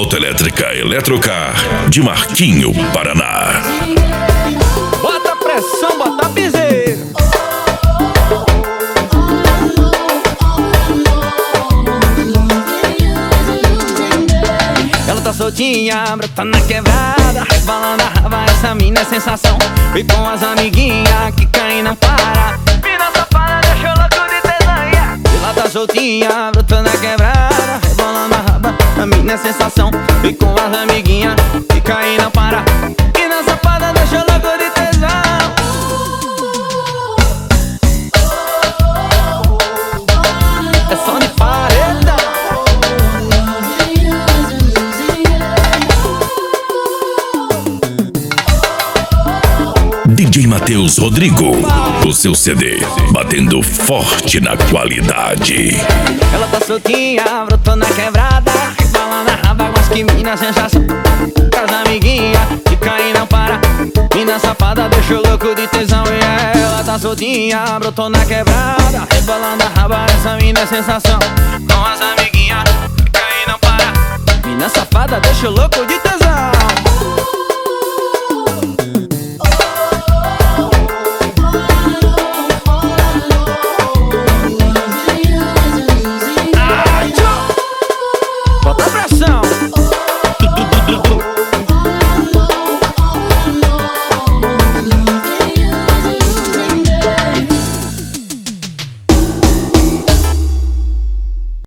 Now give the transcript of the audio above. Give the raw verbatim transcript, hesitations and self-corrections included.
Autoelétrica Eletrocar de Marquinho, Paraná. Bota pressão, bota piseiro. Ela tá soltinha, brota na quebrada, rebolando a raba, essa mina é sensação. E com as amiguinhas que caem não para. Mina safada, deixa eu louco de tesanha. Ela tá soltinha, brota na quebrada, rebolando a raba, a mina é sensação. E com as amiguinhas que caem não para. Mina safada, deixa eu louco de tesão. É som de paredão. D J Matheus Rodrigo, o seu C D, batendo forte na qualidade. Ela tá soltinha, brotou na quebrada, rebolando a raba, mas que mina sensação. Com as amiguinhas que caem não para. Mina safada, deixa o louco de tesão. E ela tá soltinha, brotou na quebrada, rebolando a raba, essa mina é sensação. Com as amiguinhas que caem não para. Mina safada, deixa o louco de tesão.